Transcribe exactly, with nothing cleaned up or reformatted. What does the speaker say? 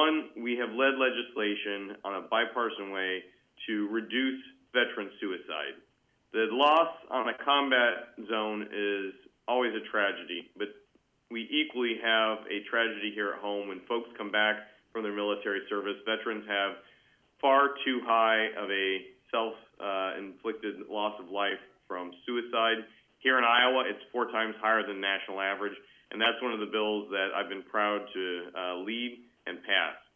one, we have led legislation on a bipartisan way to reduce veteran suicide. The loss on a combat zone is always a tragedy, but we equally have a tragedy here at home when folks come back from their military service. Veterans have far too high of a self-inflicted uh, loss of life from suicide. Here in Iowa, it's four times higher than national average, and that's one of the bills that I've been proud to uh, lead and pass.